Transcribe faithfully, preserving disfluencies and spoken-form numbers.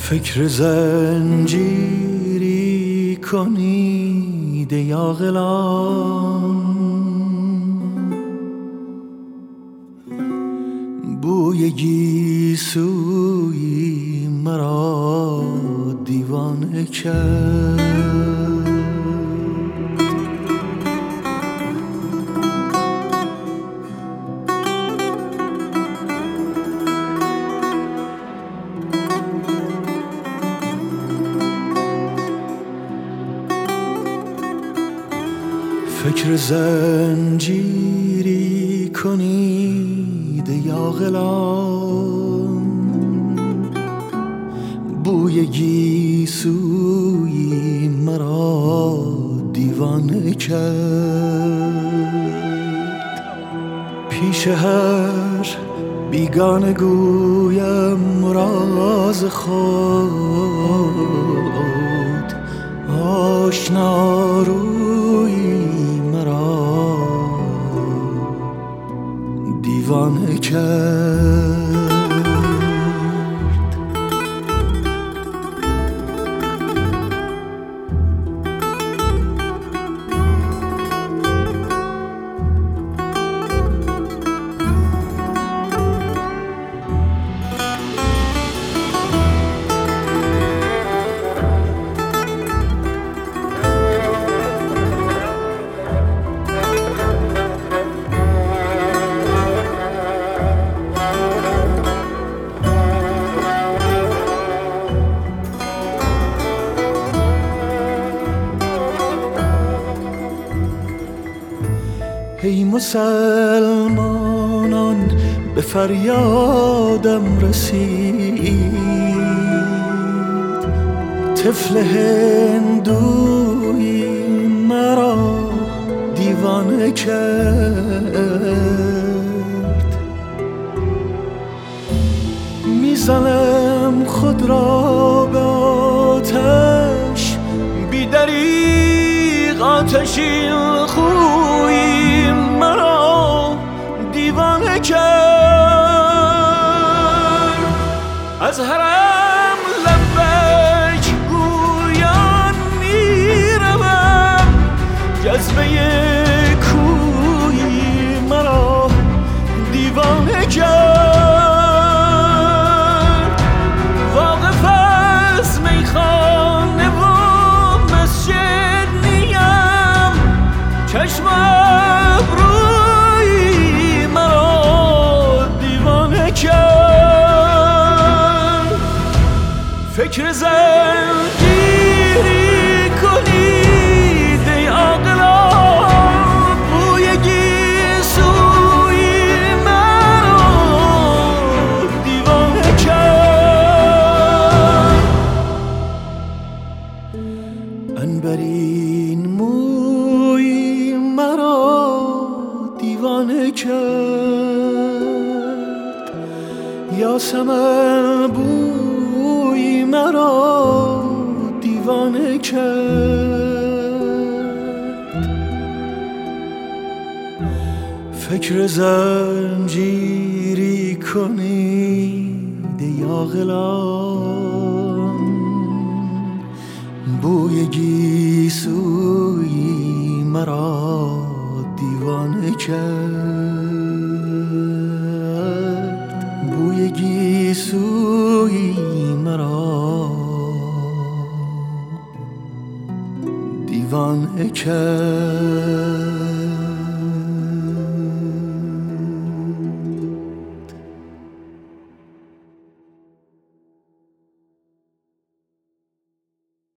فکر زنجیری کنید ای عاقلان، بوی گیسویی مرا دیوانه کرد. فکر زنجیری کنید ای عاقلان، بوی گیسویی مرا دیوانه کرد. پیش هر بیگانه گویم راز خود، آشنا رویی مرا دیوانه کرد. ای مسلمانان به فریادم رسید، طفل هندویی مرا دیوانه کرد. میزنم خود را به آتش، بی دریغ آتشین خویی مرا دیوانه کرد. از حرم لبیک گویان میروم، جذبه کویی مرا دیوانه کرد. واقف از میخانه و مسجد نیم، چشم ابرویی مرا دیوانه کرد. فکر زنجیری کنید ای عاقلان، بوی گیسویی مرا دیوانه کرد. عنبرین مویی مرا دیوانه کرد. یاسمن بویی مرا دیوانه کرد. فکر زنجیری کنید ای عاقلان، بوی گیسویی مرا دیوانه کرد. بوی گیسویی مرا دیوانه کرد.